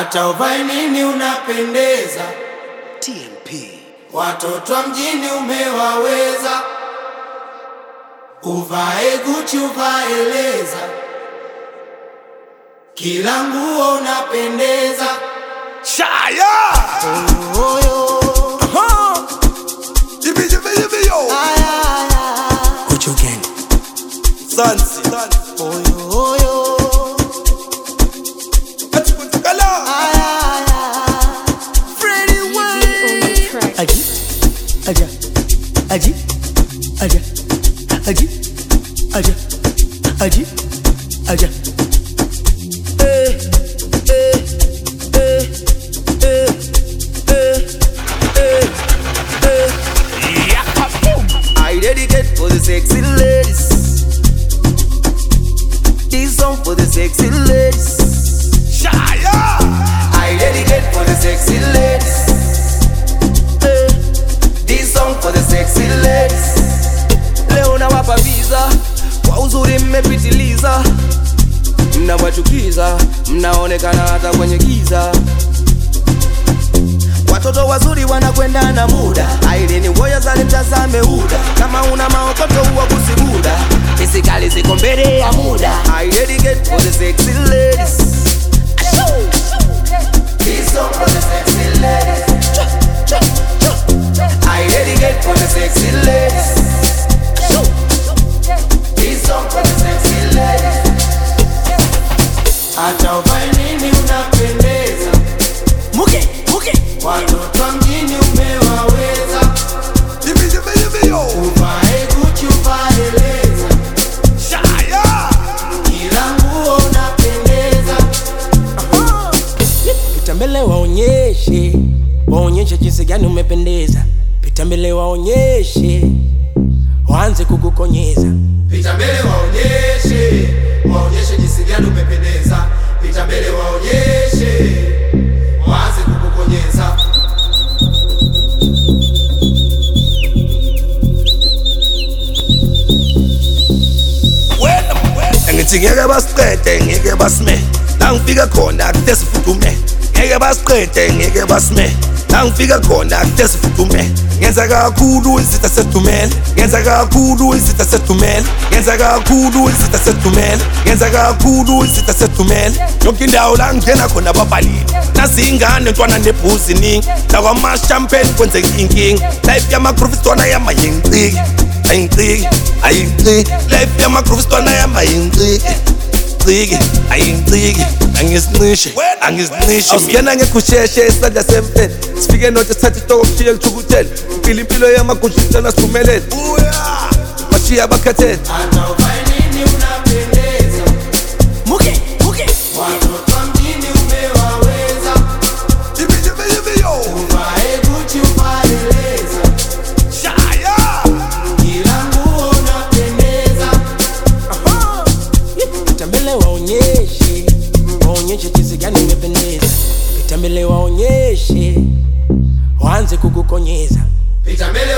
Hata uvae nini unapendeza. TMP. Watoto wa mjini umewaweza. Uvae Gucci uvae leza, kila nguo unapendeza. Shaya! Yibi yo! Ocho gang. Sansi. Atikuntikala. Freddy Wayne. Aji. I dedicate for the sexy ladies. This song for the sexy ladies. Shaya! I dedicate for the sexy ladies. This song for the sexy ladies. Leo nawapa visa, kwa uzuri mmepitiliza. Mnawachukiza, mnaonekana hata kwenye giza. Watoto wazuri wanakwenda na muda. Ailini ngoja zali mtazame uda. Kama una maokoto huwa kusimuda. Fisikali ziko mbele ya muda. I dedicate for the sexy ladies. This song for the sexy ladies. I dedicate for the sexy ladies. This song for the sexy ladies. Hata uvae nini unapendeza. Muke. Watoto wa mjini umewaweza. Yibi yo! Uvae Gucci uvae leza, Shaya! kila nguo unapendeza. Pita mbele waonyeshe jinsi gani umependeza. Pita mbele waonyeshe, waanze kukukonyeza. Pita mbele waonyeshe jinsi gani umependeza. Pita mbele waonyeshe, waanze kukukonyeza. Ngithi ngeke basiqede ngeke basime. La ngifika khona kuthe sifudume. Ngeke basiqede ngeke basime. La ngifika khona kuthe sifudume. Ngenza kakhulu insitha sedumela. Ngenza kakhulu insitha sedumela. Ngenza kakhulu insitha sedumela. Ngenza kakhulu insitha sedumela. Yonke indawo la ngena khona babalile. Nasingane ntwana nebhuzi ningi. La kwama champagne kwenzeka inkinga. Life yama-groove stona yamayingciki. Ayingciki life yama-groove stona yamayingciki. Ayingciki angizinishe awusingena ngekusheshe isandla semfene. Sifike nothi sithathe itoko kushiye kuthukutele. Impilo impilo yamagushi sitona siphumelele. Bashiya bakhathele. Hata uvae nini unapendeza. Muke. Watoto wa mjini umewaweza. Yibi yo! Uvae Gucci uvae leza, Shaya! kila nguo unapendeza. Pita mbele waonyeshe jinsi gani umependeza. Pita mbele waonyeshe, waanze kukukonyeza. Pita mbele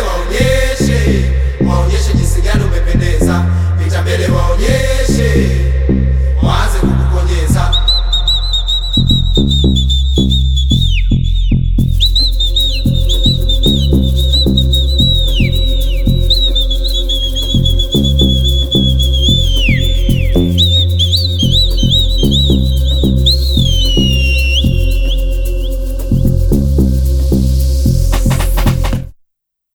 waonyeshe jinsi gani umependeza. Pita mbele waonyeshe, waanze kukukonyeza.